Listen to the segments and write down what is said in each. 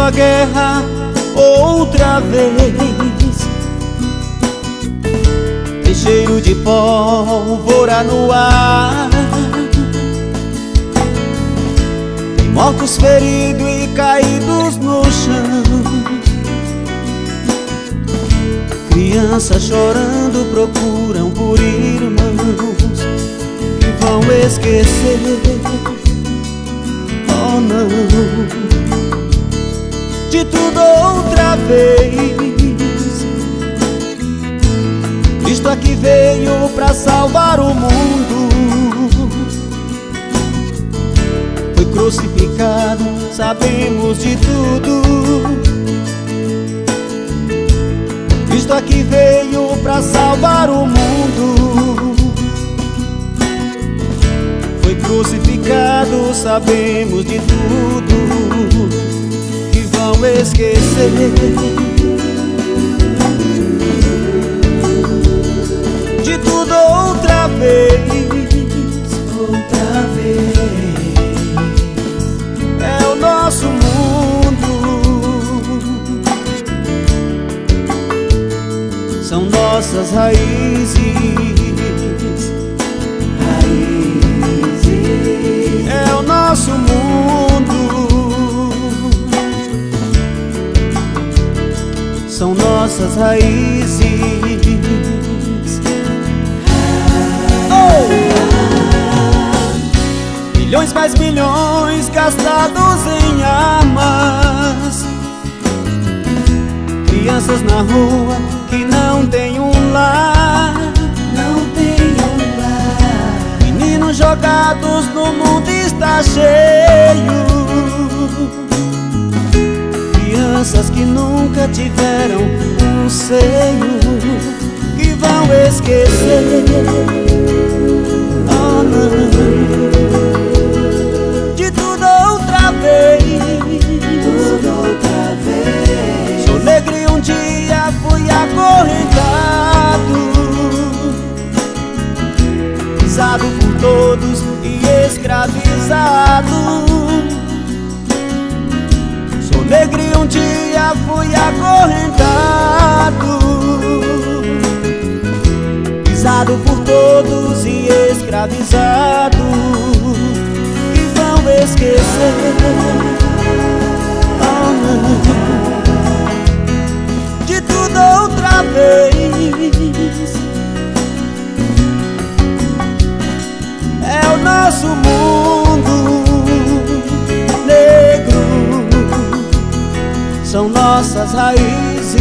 a guerra outra vez. Tem cheiro de pólvora no ar, tem mortos, feridos e caídos no chão. Crianças chorando procuram por irmãos que vão esquecer. Oh não, de tudo outra vez. Cristo aqui veio pra salvar o mundo. Foi crucificado, sabemos de tudo. Cristo aqui veio pra salvar o mundo. Foi crucificado, sabemos de tudo. Que vão esquecer. De tudo outra vez. Outra vez. É o nosso mundo. São nossas raízes. Raízes. É o nosso mundo. São nossas raízes. Milhões mais milhões gastados em armas. Crianças na rua que não tem um lar. Não tem um lar. Meninos jogados no mundo está cheio. Crianças que nunca tiveram um seio. Que vão esquecer. Oh não, de tudo outra vez. Tudo outra vez. Sou negro e um dia fui acorrentado, pisado por todos e escravizado. Sou negro e um dia fui acorrentado, pisado por todos e escravizado. Que vão esquecer. Oh não, de tudo outra vez. É o nosso mundo negro. São nossas raízes.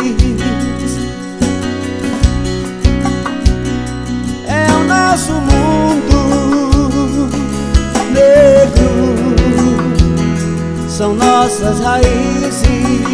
É o nosso mundo negro. São nossas raízes.